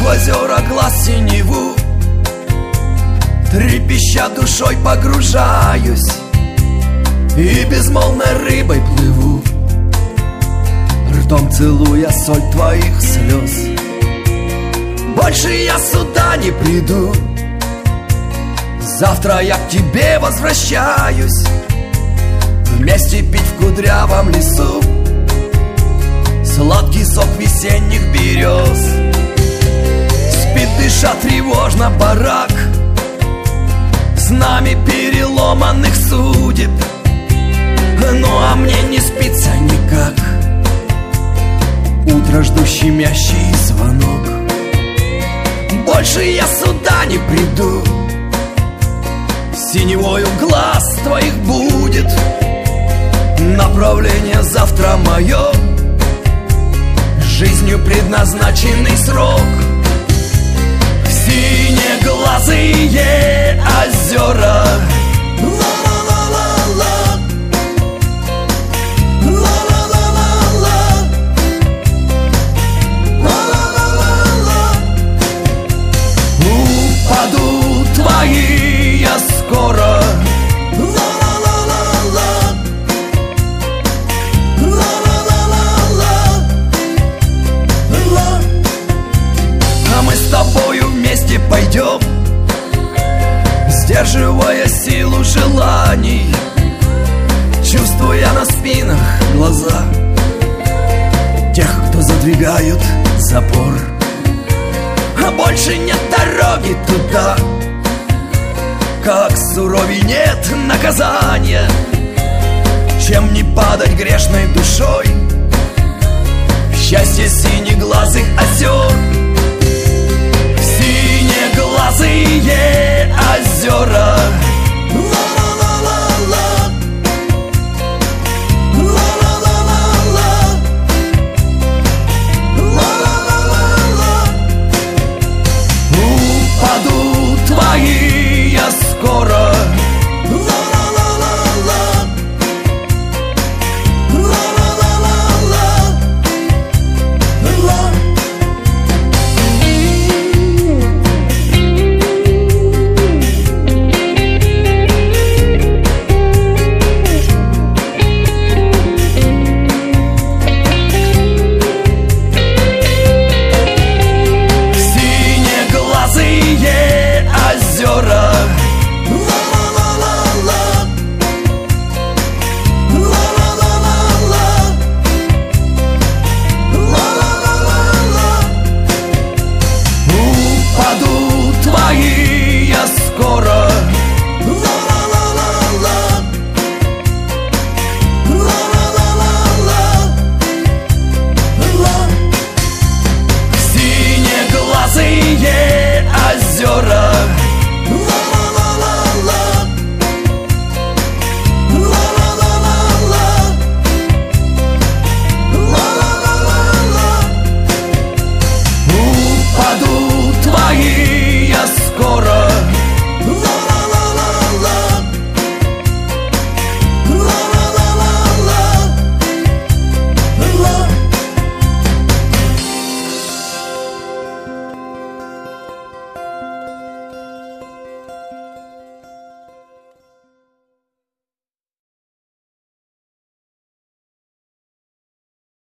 в озера глаз синеву, трепеща душой погружаюсь и безмолвной рыбой плыву, ртом целуя соль твоих слез. Больше я сюда не приду, завтра я к тебе возвращаюсь, вместе пить в кудрявом лесу сладкий сок весенних берез. Спит, дыша тревожно барак, с нами переломанных судеб, ну а мне не спится никак. Утро жду щемящий звонок. Больше я сюда не приду, синевою глаз твоих будет направление завтра мое, жизнью предназначенный срок. Синеглазые озера, ла-ла-ла-ла-ла, ла-ла-ла-ла-ла, ла-ла-ла-ла-ла. Упадут твои я скоро, ла-ла-ла-ла-ла, ла-ла-ла-ла-ла. А мы с тобою вместе пойдем, сдерживая силу желаний, чувствуя на спинах глаза тех, кто задвигают запор. А больше нет дороги туда, как суровей нет наказания, чем не падать грешной душой в счастье синеглазых